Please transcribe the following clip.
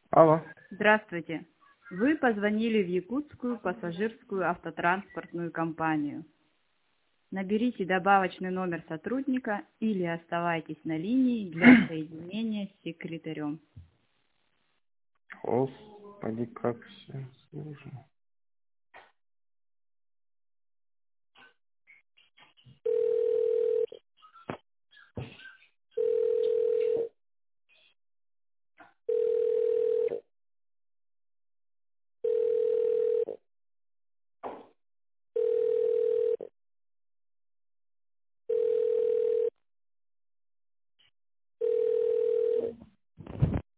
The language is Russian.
Алло. Здравствуйте. Вы позвонили в Якутскую пассажирскую автотранспортную компанию. Наберите добавочный номер сотрудника или оставайтесь на линии для соединения с секретарем. Господи, как все сложно.